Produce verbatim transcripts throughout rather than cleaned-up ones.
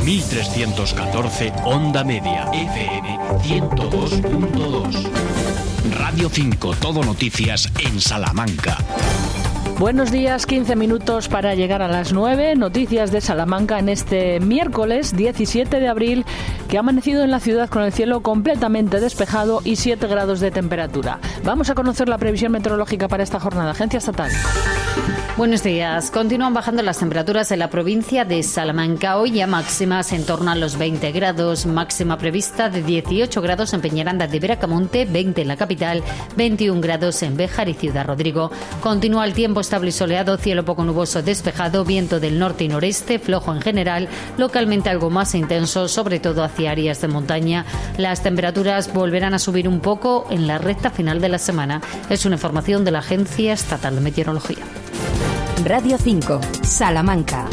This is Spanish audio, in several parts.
mil trescientos catorce Onda Media, F M ciento dos punto dos. Radio cinco, Todo Noticias en Salamanca. Buenos días, quince minutos para llegar a las nueve. Noticias de Salamanca en este miércoles diecisiete de abril, que ha amanecido en la ciudad con el cielo completamente despejado y siete grados de temperatura. Vamos a conocer la previsión meteorológica para esta jornada. Agencia Estatal. Buenos días. Continúan bajando las temperaturas en la provincia de Salamanca. Hoy ya máximas en torno a los veinte grados. Máxima prevista de dieciocho grados en Peñaranda de Bracamonte, veinte en la capital, veintiún grados en Béjar y Ciudad Rodrigo. Continúa el tiempo estable y soleado, cielo poco nuboso despejado, viento del norte y noreste, flojo en general, localmente algo más intenso, sobre todo hacia áreas de montaña. Las temperaturas volverán a subir un poco en la recta final de la semana. Es una información de la Agencia Estatal de Meteorología. Radio cinco, Salamanca.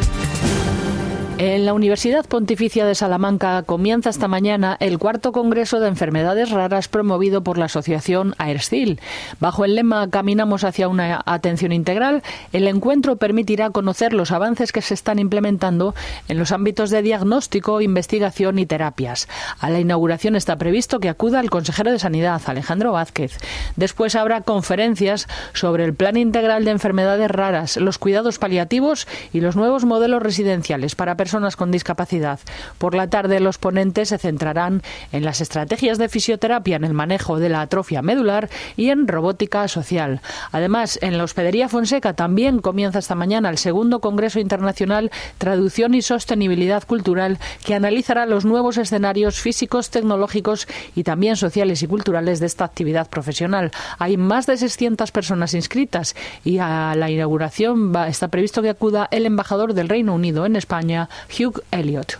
En la Universidad Pontificia de Salamanca comienza esta mañana el cuarto Congreso de Enfermedades Raras promovido por la asociación AERSCIL. Bajo el lema Caminamos hacia una atención integral, el encuentro permitirá conocer los avances que se están implementando en los ámbitos de diagnóstico, investigación y terapias. A la inauguración está previsto que acuda el consejero de Sanidad, Alejandro Vázquez. Después habrá conferencias sobre el Plan Integral de Enfermedades Raras, los cuidados paliativos y los nuevos modelos residenciales para personas personas con discapacidad. Por la tarde, los ponentes se centrarán en las estrategias de fisioterapia en el manejo de la atrofia medular y en robótica social. Además, en la Hospedería Fonseca también comienza esta mañana el segundo Congreso Internacional Traducción y Sostenibilidad Cultural, que analizará los nuevos escenarios físicos, tecnológicos y también sociales y culturales de esta actividad profesional. Hay más de seiscientas personas inscritas y a la inauguración va, está previsto que acuda el embajador del Reino Unido en España, Hugh Elliott.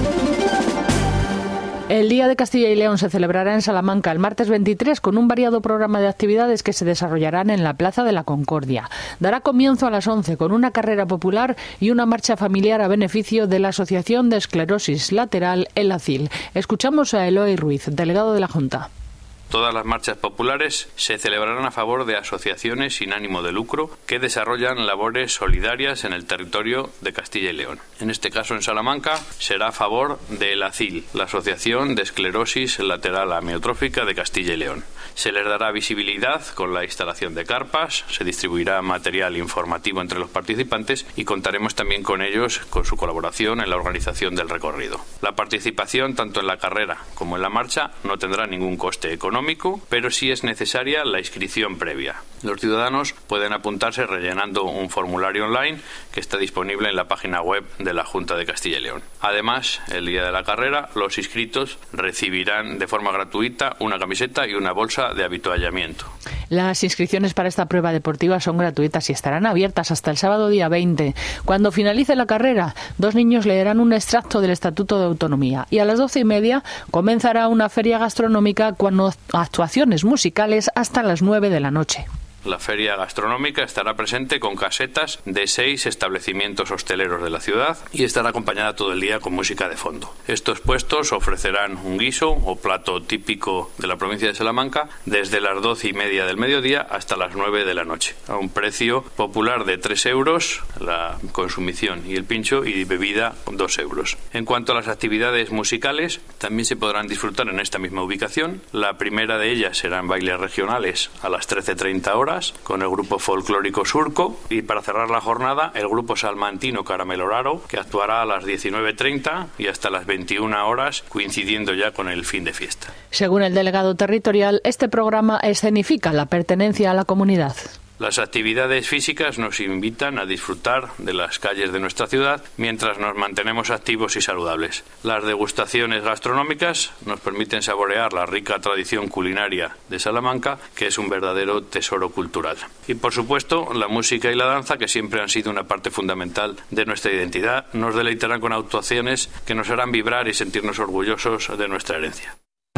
El Día de Castilla y León se celebrará en Salamanca el martes veintitrés con un variado programa de actividades que se desarrollarán en la Plaza de la Concordia. Dará comienzo a las once con una carrera popular y una marcha familiar a beneficio de la Asociación de Esclerosis Lateral, el A C I L. Escuchamos a Eloy Ruiz, delegado de la Junta. Todas las marchas populares se celebrarán a favor de asociaciones sin ánimo de lucro que desarrollan labores solidarias en el territorio de Castilla y León. En este caso, en Salamanca, será a favor de la A C I L, la Asociación de Esclerosis Lateral Amiotrófica de Castilla y León. Se les dará visibilidad con la instalación de carpas, se distribuirá material informativo entre los participantes y contaremos también con ellos con su colaboración en la organización del recorrido. La participación, tanto en la carrera como en la marcha, no tendrá ningún coste económico, pero sí es necesaria la inscripción previa. Los ciudadanos pueden apuntarse rellenando un formulario online que está disponible en la página web de la Junta de Castilla y León. Además, el día de la carrera, los inscritos recibirán de forma gratuita una camiseta y una bolsa de avituallamiento. Las inscripciones para esta prueba deportiva son gratuitas y estarán abiertas hasta el sábado día veinte. Cuando finalice la carrera, dos niños leerán un extracto del Estatuto de Autonomía y a las doce y media comenzará una feria gastronómica con actuaciones musicales hasta las nueve de la noche. La feria gastronómica estará presente con casetas de seis establecimientos hosteleros de la ciudad y estará acompañada todo el día con música de fondo. Estos puestos ofrecerán un guiso o plato típico de la provincia de Salamanca desde las doce y media del mediodía hasta las nueve de la noche, a un precio popular de tres euros la consumición y el pincho, y bebida dos euros. En cuanto a las actividades musicales, también se podrán disfrutar en esta misma ubicación. La primera de ellas serán bailes regionales a las trece treinta horas con el grupo folclórico Surco, y para cerrar la jornada el grupo salmantino Carameloraro, que actuará a las diecinueve treinta y hasta las veintiuna horas, coincidiendo ya con el fin de fiesta. Según el delegado territorial, este programa escenifica la pertenencia a la comunidad. Las actividades físicas nos invitan a disfrutar de las calles de nuestra ciudad mientras nos mantenemos activos y saludables. Las degustaciones gastronómicas nos permiten saborear la rica tradición culinaria de Salamanca, que es un verdadero tesoro cultural. Y por supuesto, la música y la danza, que siempre han sido una parte fundamental de nuestra identidad, nos deleitarán con actuaciones que nos harán vibrar y sentirnos orgullosos de nuestra herencia.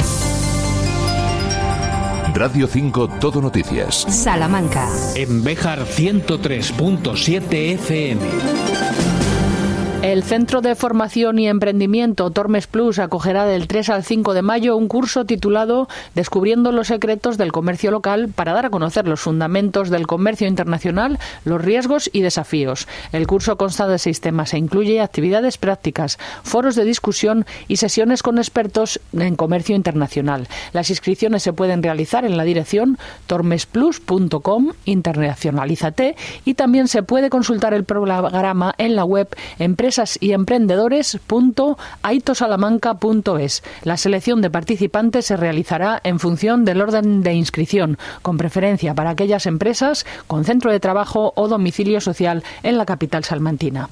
Radio cinco, Todo Noticias. Salamanca. En Béjar ciento tres punto siete F M. El Centro de Formación y Emprendimiento Tormes Plus acogerá del tres al cinco de mayo un curso titulado Descubriendo los secretos del comercio local para dar a conocer los fundamentos del comercio internacional, los riesgos y desafíos. El curso consta de seis temas e incluye actividades prácticas, foros de discusión y sesiones con expertos en comercio internacional. Las inscripciones se pueden realizar en la dirección tormesplus punto com, internacionalízate, y también se puede consultar el programa en la web empresas y emprendedores punto aitosalamanca punto es. La selección de participantes se realizará en función del orden de inscripción, con preferencia para aquellas empresas con centro de trabajo o domicilio social en la capital salmantina.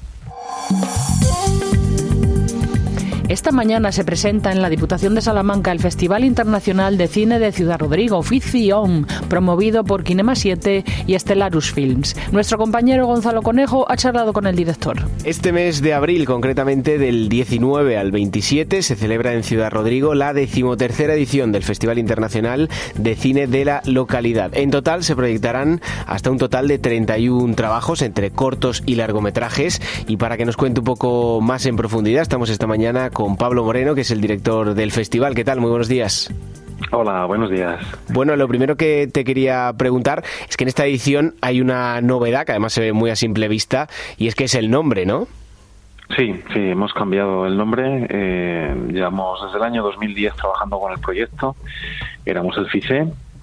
Esta mañana se presenta en la Diputación de Salamanca el Festival Internacional de Cine de Ciudad Rodrigo, Ficción, promovido por Kinema siete y Stellarus Films. Nuestro compañero Gonzalo Conejo ha charlado con el director. Este mes de abril, concretamente del diecinueve al veintisiete, se celebra en Ciudad Rodrigo la decimotercera edición del Festival Internacional de Cine de la localidad. En total se proyectarán hasta un total de treinta y uno trabajos entre cortos y largometrajes, y para que nos cuente un poco más en profundidad estamos esta mañana con Pablo Moreno, que es el director del festival. ¿Qué tal? Muy buenos días. Hola, buenos días. Bueno, lo primero que te quería preguntar es que en esta edición hay una novedad que además se ve muy a simple vista, y es que es el nombre, ¿no? Sí, sí, hemos cambiado el nombre. Eh, llevamos desde el año dos mil diez trabajando con el proyecto. Éramos el FICE,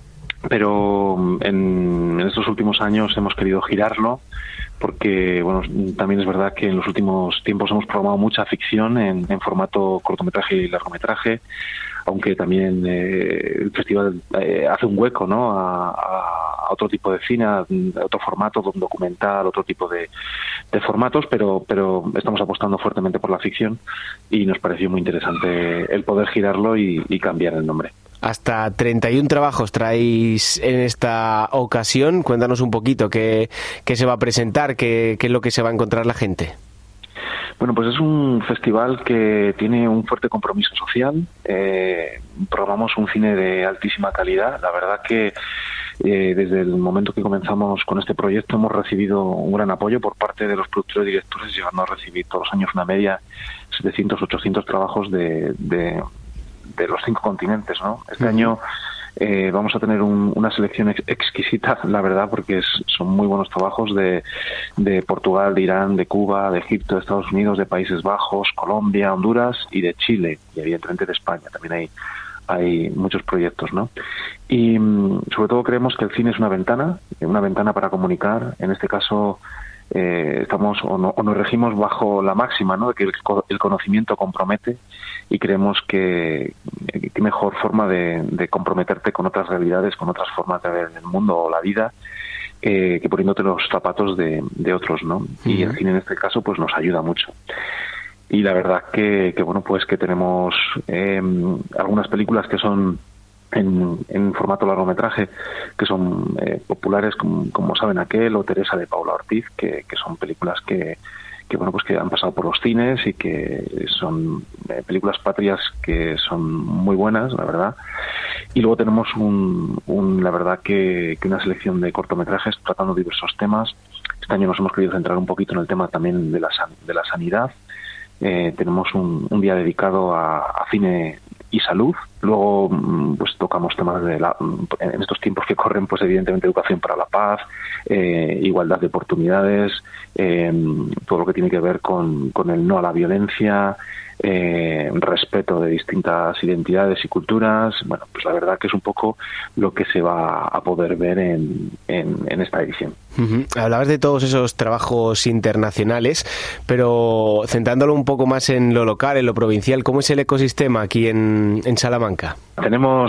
pero en, en estos últimos años hemos querido girarlo, porque bueno, también es verdad que en los últimos tiempos hemos programado mucha ficción en, en formato cortometraje y largometraje, aunque también eh, el festival eh, hace un hueco, ¿no?, a, a otro tipo de cine, a otro formato, un documental, otro tipo de, de formatos, pero pero estamos apostando fuertemente por la ficción y nos pareció muy interesante el poder girarlo y, y cambiar el nombre. Hasta treinta y uno trabajos traéis en esta ocasión. Cuéntanos un poquito qué, qué se va a presentar, qué, qué es lo que se va a encontrar la gente. Bueno, pues es un festival que tiene un fuerte compromiso social. Eh, programamos un cine de altísima calidad. La verdad que eh, desde el momento que comenzamos con este proyecto hemos recibido un gran apoyo por parte de los productores y directores, llegando a recibir todos los años una media setecientos, ochocientos trabajos de... de de los cinco continentes, ¿no? Este uh-huh. año eh, vamos a tener un, una selección ex- exquisita, la verdad, porque es, son muy buenos trabajos de, de Portugal, de Irán, de Cuba, de Egipto, de Estados Unidos, de Países Bajos, Colombia, Honduras y de Chile, y evidentemente de España. También hay, hay muchos proyectos, ¿no? Y sobre todo creemos que el cine es una ventana, una ventana para comunicar. En este caso eh, estamos o, no, o nos regimos bajo la máxima, ¿no?, de que el, el conocimiento compromete, y creemos que qué mejor forma de, de comprometerte con otras realidades, con otras formas de ver el mundo o la vida, eh, que poniéndote los zapatos de, de otros, ¿no? Uh-huh. Y el cine en este caso pues nos ayuda mucho. Y la verdad que, que bueno, pues que tenemos eh, algunas películas que son en, en formato largometraje, que son eh, populares, como, como Saben Aquel o Teresa de Paula Ortiz, que, que son películas que que bueno, pues que han pasado por los cines y que son eh, películas patrias que son muy buenas, la verdad. Y luego tenemos un, un la verdad que, que una selección de cortometrajes tratando diversos temas. Este año nos hemos querido centrar un poquito en el tema también de la de la sanidad. Eh, tenemos un, un día dedicado a, a cine y salud. Luego pues tocamos temas de la, en estos tiempos que corren, pues evidentemente educación para la paz, eh, igualdad de oportunidades, eh, todo lo que tiene que ver con, con el no a la violencia, eh, respeto de distintas identidades y culturas. Bueno, pues la verdad que es un poco lo que se va a poder ver en, en, en esta edición. Uh-huh. Hablabas de todos esos trabajos internacionales, pero centrándolo un poco más en lo local, en lo provincial, ¿cómo es el ecosistema aquí en, en Salamanca? Tenemos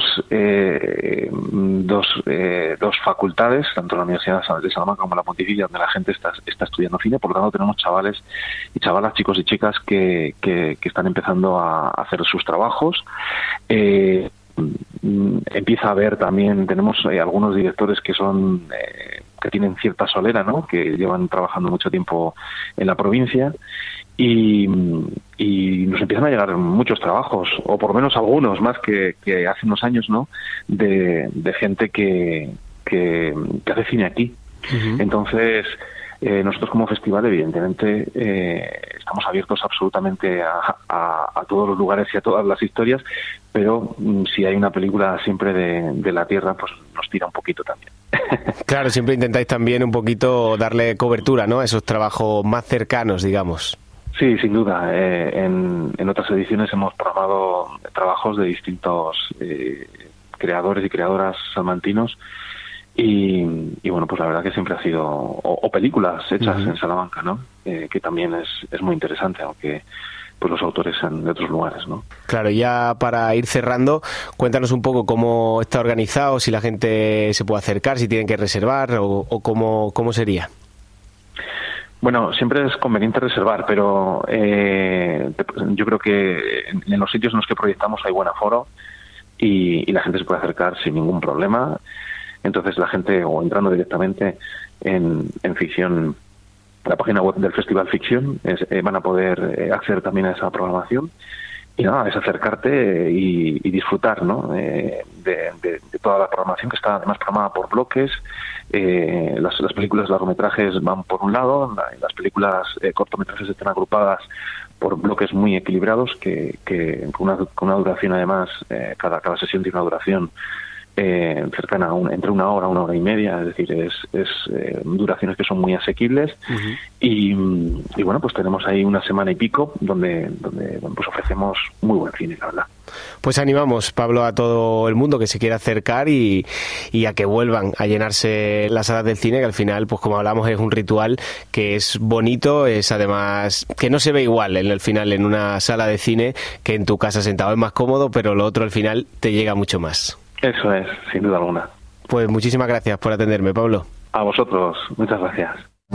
eh, dos, eh, dos facultades, tanto la Universidad de Salamanca como la Pontificia, donde la gente está, está estudiando cine. Por lo tanto, tenemos chavales y chavalas, chicos y chicas que, que, que están empezando a hacer sus trabajos. Eh, empieza a haber también, tenemos eh, algunos directores que son eh, que tienen cierta solera, ¿no?, que llevan trabajando mucho tiempo en la provincia. Y, y nos empiezan a llegar muchos trabajos, o por lo menos algunos más que, que hace unos años, ¿no?, de, de gente que, que, que hace cine aquí. Uh-huh. Entonces, Eh, nosotros como festival, evidentemente, eh, estamos abiertos absolutamente a, a, a todos los lugares y a todas las historias, pero mm, si hay una película siempre de, de la tierra, pues nos tira un poquito también. Claro, siempre intentáis también un poquito darle cobertura, ¿no?, a esos trabajos más cercanos, digamos. Sí, sin duda. Eh, en, en otras ediciones hemos programado trabajos de distintos eh, creadores y creadoras salmantinos. Y, y bueno, pues la verdad que siempre ha sido, o, o películas hechas uh-huh. en Salamanca, ¿no? Eh, que también es, es muy interesante, aunque pues los autores sean de otros lugares, ¿no? Claro, ya para ir cerrando, cuéntanos un poco cómo está organizado, si la gente se puede acercar, si tienen que reservar o, o cómo, cómo sería. Bueno, siempre es conveniente reservar, pero eh, yo creo que en los sitios en los que proyectamos hay buen aforo y, y la gente se puede acercar sin ningún problema. Entonces la gente, o entrando directamente en, en Ficción, la página web del Festival Ficción, es, eh, van a poder eh, acceder también a esa programación. Y nada, es acercarte y, y disfrutar, ¿no?, eh, de, de, de toda la programación, que está además programada por bloques. Eh, las, las películas largometrajes van por un lado, la, las películas eh, cortometrajes están agrupadas por bloques muy equilibrados, que, que con, una, con una duración además, eh, cada, cada sesión tiene una duración Eh, cercana a un, entre una hora, una hora y media, es decir, es, es eh, duraciones que son muy asequibles. Uh-huh. y, y bueno, pues tenemos ahí una semana y pico donde, donde bueno, pues ofrecemos muy buen cine, la verdad. Pues animamos, Pablo, a todo el mundo que se quiera acercar y, y a que vuelvan a llenarse las salas del cine, que al final, pues como hablamos, es un ritual que es bonito, es además que no se ve igual en el final en una sala de cine que en tu casa sentado. Es más cómodo, pero lo otro al final te llega mucho más. Eso es, sin duda alguna. Pues muchísimas gracias por atenderme, Pablo. A vosotros, muchas gracias.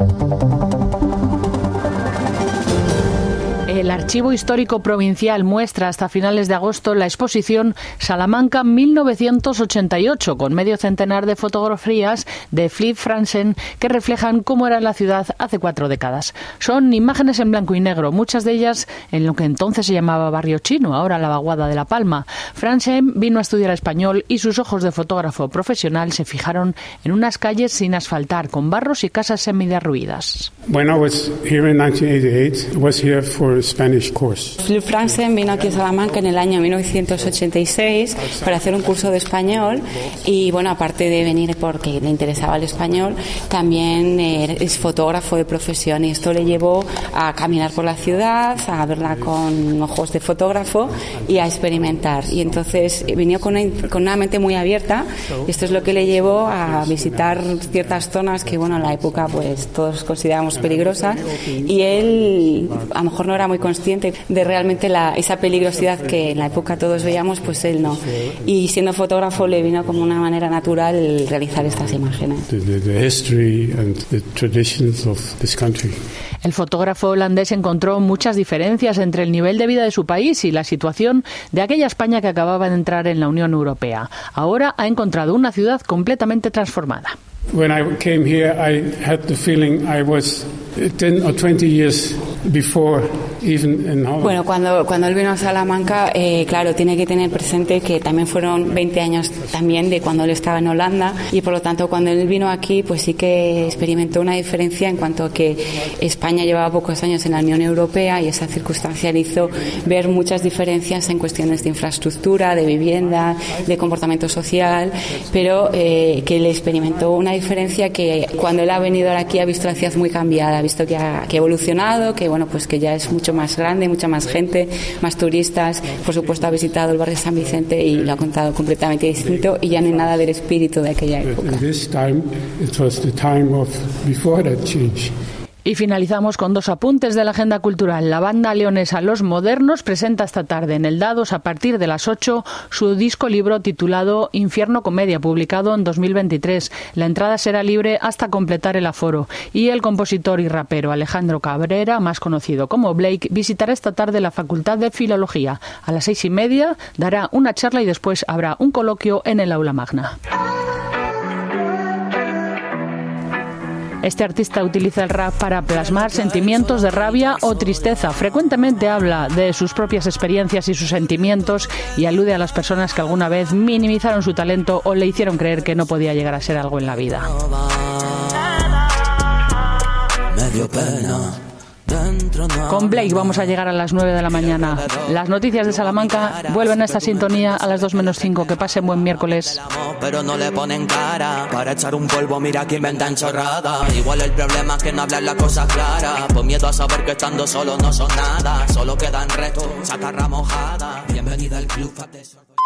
El Archivo Histórico Provincial muestra hasta finales de agosto la exposición Salamanca mil novecientos ochenta y ocho, con medio centenar de fotografías de Philippe Franssen que reflejan cómo era la ciudad hace cuatro décadas. Son imágenes en blanco y negro, muchas de ellas en lo que entonces se llamaba Barrio Chino, ahora la Vaguada de La Palma. Franssen vino a estudiar español y sus ojos de fotógrafo profesional se fijaron en unas calles sin asfaltar, con barros y casas semiderruidas. When I was here in nineteen eighty-eight, I was here for Spanish course. Philippe Franssen vino aquí a Salamanca en el año mil novecientos ochenta y seis para hacer un curso de español y bueno, aparte de venir porque le interesaba el español, también eh, es fotógrafo de profesión y esto le llevó a caminar por la ciudad, a verla con ojos de fotógrafo y a experimentar. Y entonces vino con una, con una mente muy abierta y esto es lo que le llevó a visitar ciertas zonas que bueno, en la época pues todos considerábamos peligrosas y él a lo mejor no era muy consciente de realmente la, esa peligrosidad que en la época todos veíamos, pues él no. Y siendo fotógrafo le vino como una manera natural realizar estas imágenes. The, the, the history and the traditions of this country. El fotógrafo holandés encontró muchas diferencias entre el nivel de vida de su país y la situación de aquella España que acababa de entrar en la Unión Europea. Ahora ha encontrado una ciudad completamente transformada. When I came here, I had the feeling I was ten or twenty years before even in Holland. Bueno, cuando cuando él vino a Salamanca, eh, claro, tiene que tener presente que también fueron veinte años también de cuando él estaba en Holanda y por lo tanto cuando él vino aquí, pues sí que experimentó una diferencia en cuanto a que España llevaba pocos años en la Unión Europea y esa circunstancia le hizo ver muchas diferencias en cuestiones de infraestructura, de vivienda, de comportamiento social, pero eh, que le experimentó una diferencia que cuando él ha venido aquí ha visto la ciudad muy cambiada, ha visto que ha, que ha evolucionado, que bueno, pues que ya es mucho más grande, mucha más gente, más turistas, por supuesto ha visitado el barrio San Vicente y lo ha contado completamente distinto y ya no hay nada del espíritu de aquella época. Y finalizamos con dos apuntes de la agenda cultural. La banda leonesa Los Modernos presenta esta tarde en el Dados a partir de las ocho su disco libro titulado Infierno Comedia, publicado en dos mil veintitrés. La entrada será libre hasta completar el aforo. Y el compositor y rapero Alejandro Cabrera, más conocido como Blake, visitará esta tarde la Facultad de Filología. A las seis y media dará una charla y después habrá un coloquio en el aula magna. Este artista utiliza el rap para plasmar sentimientos de rabia o tristeza. Frecuentemente habla de sus propias experiencias y sus sentimientos y alude a las personas que alguna vez minimizaron su talento o le hicieron creer que no podía llegar a ser algo en la vida. dio pena. Con Blake vamos a llegar a las nueve de la mañana. Las noticias de Salamanca vuelven a esta sintonía a las dos menos cinco. Que pasen buen miércoles. Pero no le ponen cara. Para echar un polvo, mira que inventan chorradas. Igual el problema es que no hablan las cosas claras. Por miedo a saber que estando solo no son nada. Solo quedan retos, chatarra mojada. Bienvenida al club.